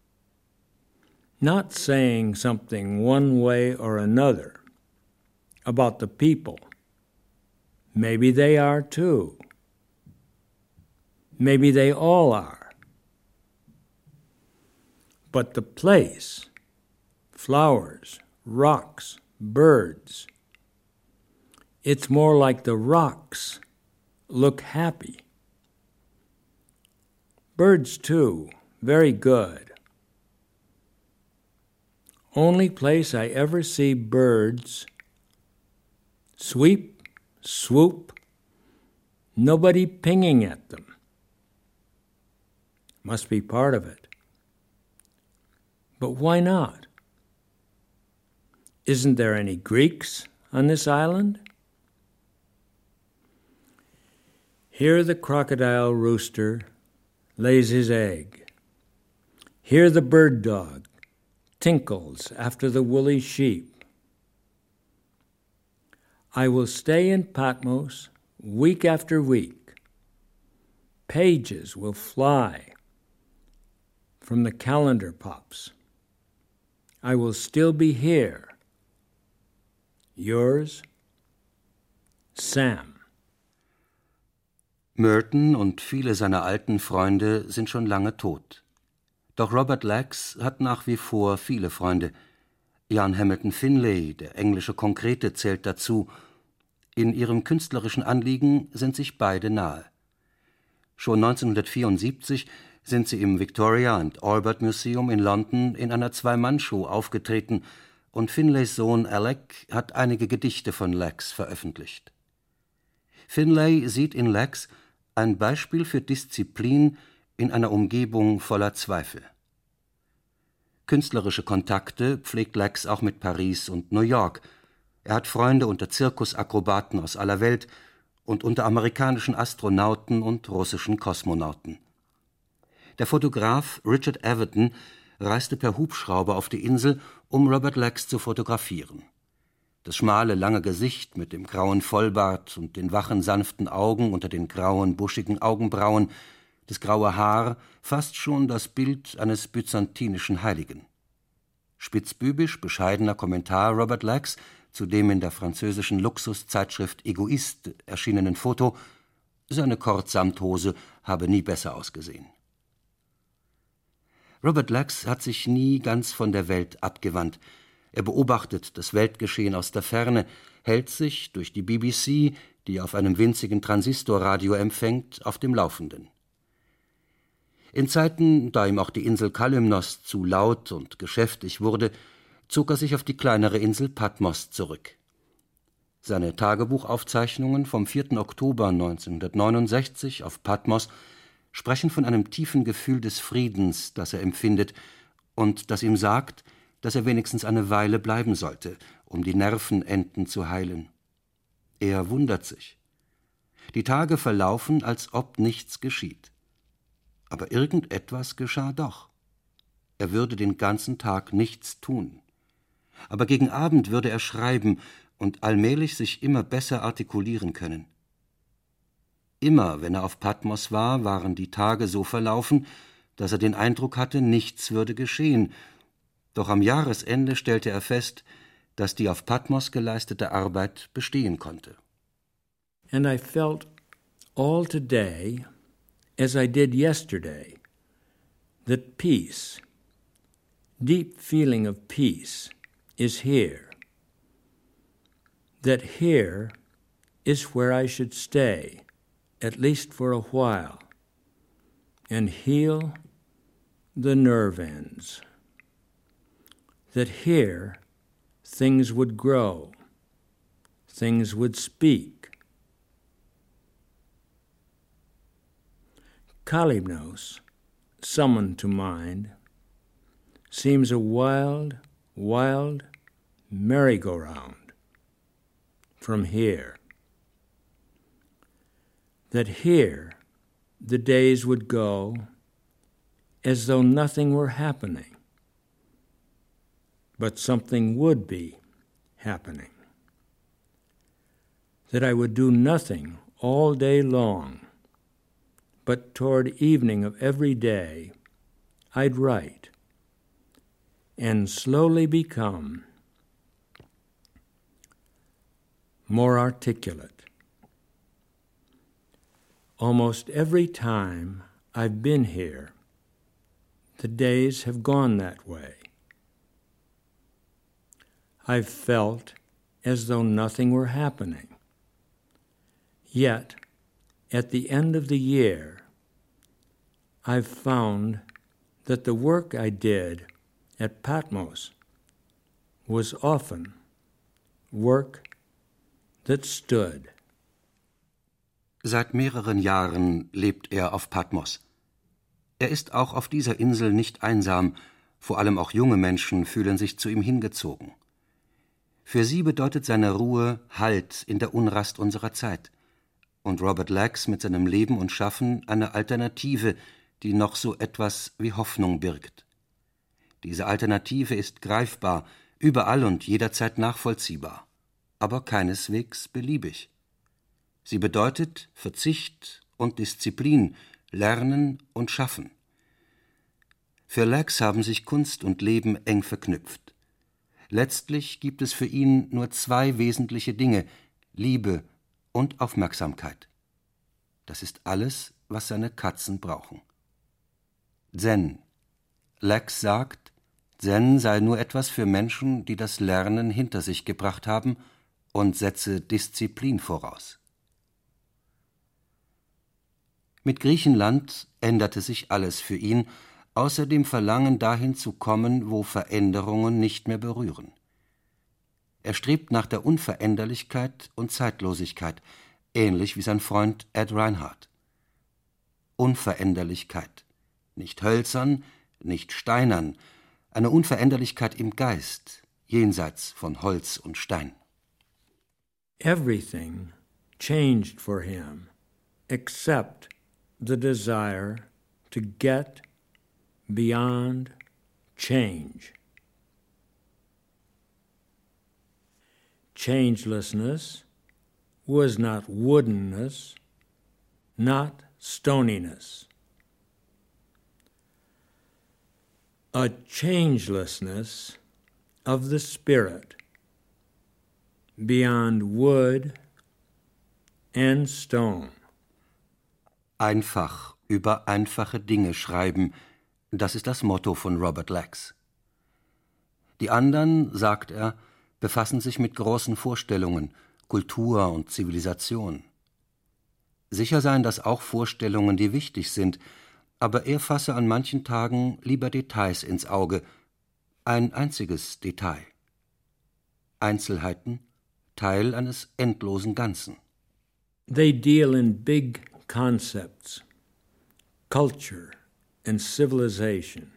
Not saying something one way or another about the people. Maybe they are too. Maybe they all are. But the place, flowers, rocks, birds, it's more like the rocks look happy. Birds too, very good. Only place I ever see birds sweep, swoop, nobody pinging at them. Must be part of it. But why not? Isn't there any Greeks on this island? Here the crocodile rooster lays his egg. Here the bird dog tinkles after the woolly sheep. I will stay in Patmos week after week. Pages will fly from the calendar pops. I will still be here. Yours, Sam. Merton und viele seiner alten Freunde sind schon lange tot. Doch Robert Lax hat nach wie vor viele Freunde. Jan Hamilton Finlay, der englische Konkrete, zählt dazu. In ihrem künstlerischen Anliegen sind sich beide nahe. Schon neunzehnhundertvierundsiebzig sind sie im Victoria and Albert Museum in London in einer Zwei-Mann-Show aufgetreten und Finlays Sohn Alec hat einige Gedichte von Lax veröffentlicht. Finlay sieht in Lax ein Beispiel für Disziplin in einer Umgebung voller Zweifel. Künstlerische Kontakte pflegt Lax auch mit Paris und New York. Er hat Freunde unter Zirkusakrobaten aus aller Welt und unter amerikanischen Astronauten und russischen Kosmonauten. Der Fotograf Richard Avedon reiste per Hubschrauber auf die Insel, um Robert Lax zu fotografieren. Das schmale, lange Gesicht mit dem grauen Vollbart und den wachen, sanften Augen unter den grauen, buschigen Augenbrauen, das graue Haar, fast schon das Bild eines byzantinischen Heiligen. Spitzbübisch bescheidener Kommentar Robert Lax zu dem in der französischen Luxuszeitschrift Egoist erschienenen Foto, seine Kordsamthose habe nie besser ausgesehen. Robert Lax hat sich nie ganz von der Welt abgewandt. Er beobachtet das Weltgeschehen aus der Ferne, hält sich durch die B B C, die auf einem winzigen Transistorradio empfängt, auf dem Laufenden. In Zeiten, da ihm auch die Insel Kalymnos zu laut und geschäftig wurde, zog er sich auf die kleinere Insel Patmos zurück. Seine Tagebuchaufzeichnungen vom vierten Oktober neunzehnhundertneunundsechzig auf Patmos sprechen von einem tiefen Gefühl des Friedens, das er empfindet und das ihm sagt, dass er wenigstens eine Weile bleiben sollte, um die Nervenenden zu heilen. Er wundert sich. Die Tage verlaufen, als ob nichts geschieht. Aber irgendetwas geschah doch. Er würde den ganzen Tag nichts tun. Aber gegen Abend würde er schreiben und allmählich sich immer besser artikulieren können. Immer, wenn er auf Patmos war, waren die Tage so verlaufen, dass er den Eindruck hatte, nichts würde geschehen. Doch am Jahresende stellte er fest, dass die auf Patmos geleistete Arbeit bestehen konnte. And I felt all today, as I did yesterday, that peace, deep feeling of peace, is here. That here is where I should stay, at least for a while, and heal the nerve ends. That here things would grow, things would speak. Kalymnos, summoned to mind, seems a wild, wild merry-go-round from here. that here the days would go as though nothing were happening, but something would be happening. That I would do nothing all day long, but toward evening of every day I'd write and slowly become more articulate. Almost every time I've been here, the days have gone that way. I've felt as though nothing were happening. Yet, at the end of the year, I've found that the work I did at Patmos was often work that stood. Seit mehreren Jahren lebt er auf Patmos. Er ist auch auf dieser Insel nicht einsam, vor allem auch junge Menschen fühlen sich zu ihm hingezogen. Für sie bedeutet seine Ruhe Halt in der Unrast unserer Zeit. Und Robert Lax mit seinem Leben und Schaffen eine Alternative, die noch so etwas wie Hoffnung birgt. Diese Alternative ist greifbar, überall und jederzeit nachvollziehbar, aber keineswegs beliebig. Sie bedeutet Verzicht und Disziplin, Lernen und Schaffen. Für Lax haben sich Kunst und Leben eng verknüpft. Letztlich gibt es für ihn nur zwei wesentliche Dinge: Liebe und Aufmerksamkeit. Das ist alles, was seine Katzen brauchen. Zen. Lax sagt, Zen sei nur etwas für Menschen, die das Lernen hinter sich gebracht haben, und setze Disziplin voraus. Mit Griechenland änderte sich alles für ihn, außer dem Verlangen, dahin zu kommen, wo Veränderungen nicht mehr berühren. Er strebt nach der Unveränderlichkeit und Zeitlosigkeit, ähnlich wie sein Freund Ed Reinhardt. Unveränderlichkeit, nicht hölzern, nicht steinern, eine Unveränderlichkeit im Geist, jenseits von Holz und Stein. Everything changed for him, except the desire to get beyond change. Changelessness was not woodenness, not stoniness. A changelessness of the spirit beyond wood and stone. Einfach über einfache Dinge schreiben, das ist das Motto von Robert Lax. Die anderen, sagt er, befassen sich mit großen Vorstellungen, Kultur und Zivilisation. Sicher seien das auch Vorstellungen, die wichtig sind, aber er fasse an manchen Tagen lieber Details ins Auge, ein einziges Detail. Einzelheiten, Teil eines endlosen Ganzen. They deal in big concepts, culture and civilization.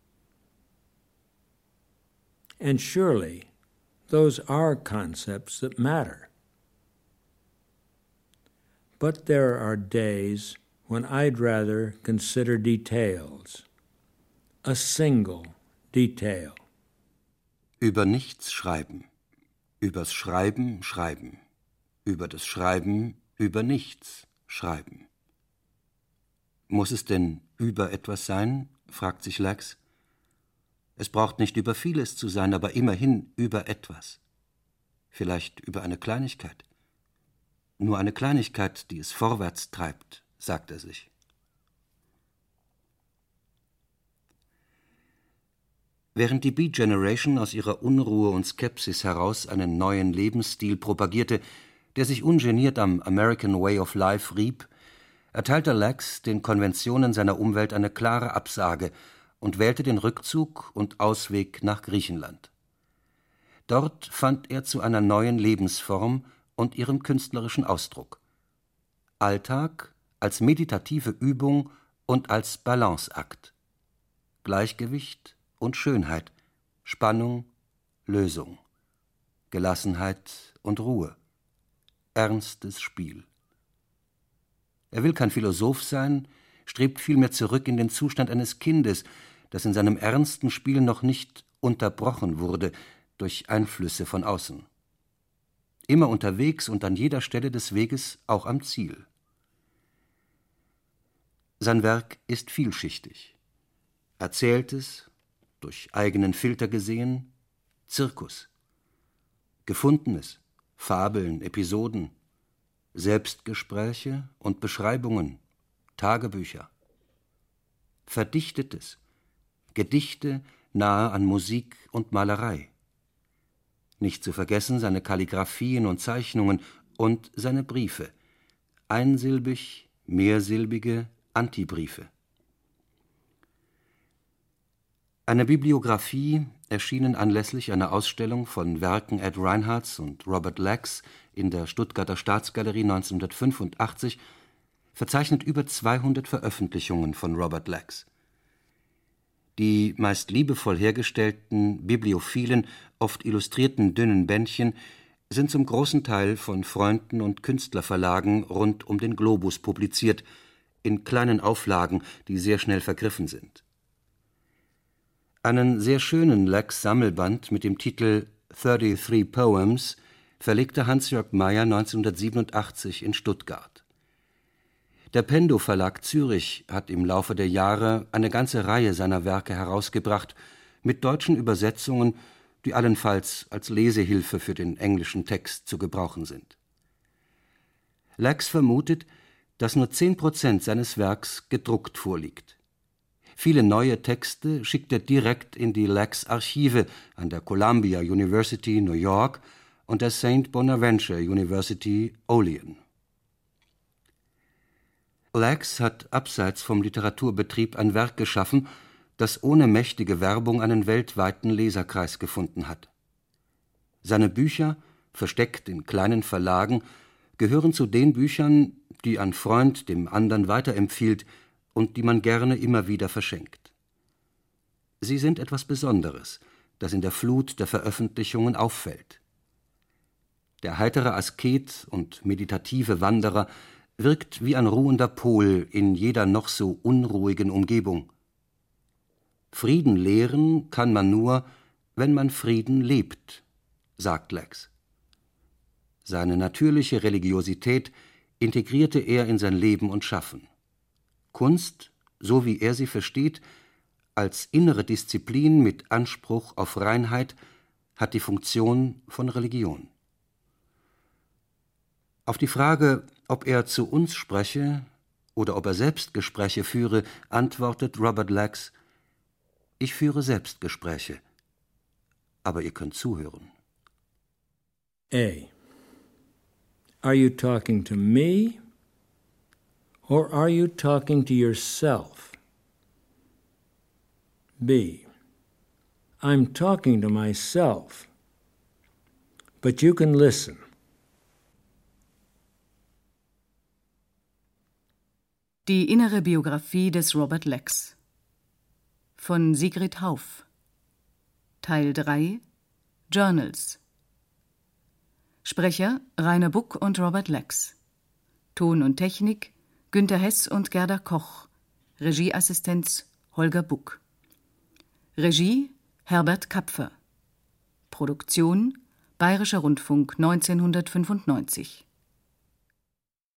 And surely those are concepts that matter. But there are days when I'd rather consider details, a single detail. Über nichts schreiben, übers Schreiben schreiben, über das Schreiben über nichts schreiben. Muss es denn über etwas sein? Fragt sich Lax. Es braucht nicht über vieles zu sein, aber immerhin über etwas. Vielleicht über eine Kleinigkeit. Nur eine Kleinigkeit, die es vorwärts treibt, sagt er sich. Während die Beat Generation aus ihrer Unruhe und Skepsis heraus einen neuen Lebensstil propagierte, der sich ungeniert am American Way of Life rieb, erteilte Lax den Konventionen seiner Umwelt eine klare Absage und wählte den Rückzug und Ausweg nach Griechenland. Dort fand er zu einer neuen Lebensform und ihrem künstlerischen Ausdruck. Alltag als meditative Übung und als Balanceakt. Gleichgewicht und Schönheit, Spannung, Lösung, Gelassenheit und Ruhe, ernstes Spiel. Er will kein Philosoph sein, strebt vielmehr zurück in den Zustand eines Kindes, das in seinem ernsten Spiel noch nicht unterbrochen wurde durch Einflüsse von außen. Immer unterwegs und an jeder Stelle des Weges auch am Ziel. Sein Werk ist vielschichtig. Erzähltes, durch eigenen Filter gesehen, Zirkus. Gefundenes, Fabeln, Episoden, Selbstgespräche und Beschreibungen, Tagebücher. Verdichtetes, Gedichte nahe an Musik und Malerei. Nicht zu vergessen seine Kalligraphien und Zeichnungen und seine Briefe, einsilbig, mehrsilbige Antibriefe. Eine Bibliographie, erschienen anlässlich einer Ausstellung von Werken Ed Reinhardts und Robert Lax in der Stuttgarter Staatsgalerie neunzehnhundertfünfundachtzig, verzeichnet über zweihundert Veröffentlichungen von Robert Lax. Die meist liebevoll hergestellten, bibliophilen, oft illustrierten dünnen Bändchen sind zum großen Teil von Freunden und Künstlerverlagen rund um den Globus publiziert, in kleinen Auflagen, die sehr schnell vergriffen sind. Einen sehr schönen Lax-Sammelband mit dem Titel thirty-three Poems verlegte Hans-Jörg Meyer neunzehnhundertsiebenundachtzig in Stuttgart. Der Pendo Verlag Zürich hat im Laufe der Jahre eine ganze Reihe seiner Werke herausgebracht, mit deutschen Übersetzungen, die allenfalls als Lesehilfe für den englischen Text zu gebrauchen sind. Lax vermutet, dass nur zehn Prozent seines Werks gedruckt vorliegt. Viele neue Texte schickt er direkt in die Lax-Archive an der Columbia University, New York, und der Saint Bonaventure University, Olean. Lax hat abseits vom Literaturbetrieb ein Werk geschaffen, das ohne mächtige Werbung einen weltweiten Leserkreis gefunden hat. Seine Bücher, versteckt in kleinen Verlagen, gehören zu den Büchern, die ein Freund dem anderen weiterempfiehlt und die man gerne immer wieder verschenkt. Sie sind etwas Besonderes, das in der Flut der Veröffentlichungen auffällt. Der heitere Asket und meditative Wanderer wirkt wie ein ruhender Pol in jeder noch so unruhigen Umgebung. Frieden lehren kann man nur, wenn man Frieden lebt, sagt Lax. Seine natürliche Religiosität integrierte er in sein Leben und Schaffen. Kunst, so wie er sie versteht, als innere Disziplin mit Anspruch auf Reinheit, hat die Funktion von Religion. Auf die Frage, ob er zu uns spreche oder ob er Selbstgespräche führe, antwortet Robert Lax: Ich führe Selbstgespräche, aber ihr könnt zuhören. A. Are you talking to me or are you talking to yourself? B. I'm talking to myself, but you can listen. Die innere Biografie des Robert Lax von Sigrid Hauff. Teil drei Journals. Sprecher Rainer Buck und Robert Lax. Ton und Technik Günter Hess und Gerda Koch. Regieassistenz Holger Buck. Regie Herbert Kapfer. Produktion Bayerischer Rundfunk neunzehnhundertfünfundneunzig.